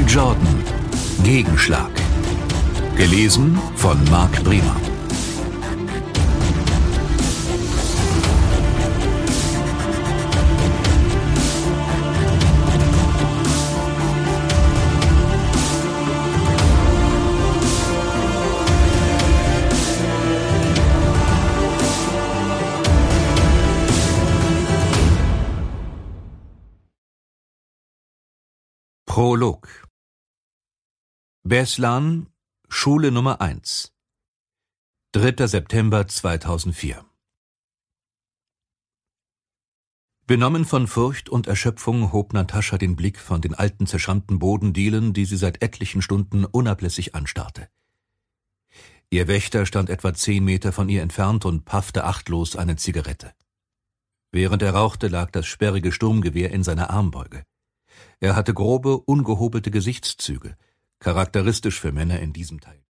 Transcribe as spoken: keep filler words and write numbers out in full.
Jordan. Gegenschlag. Gelesen von Marc Bremer. Prolog. Beslan, Schule Nummer eins. dritter September zweitausendvier. Benommen von Furcht und Erschöpfung hob Natascha den Blick von den alten zerschrammten Bodendielen, die sie seit etlichen Stunden unablässig anstarrte. Ihr Wächter stand etwa zehn Meter von ihr entfernt und paffte achtlos eine Zigarette. Während er rauchte, lag das sperrige Sturmgewehr in seiner Armbeuge. Er hatte grobe, ungehobelte Gesichtszüge, charakteristisch für Männer in diesem Teil.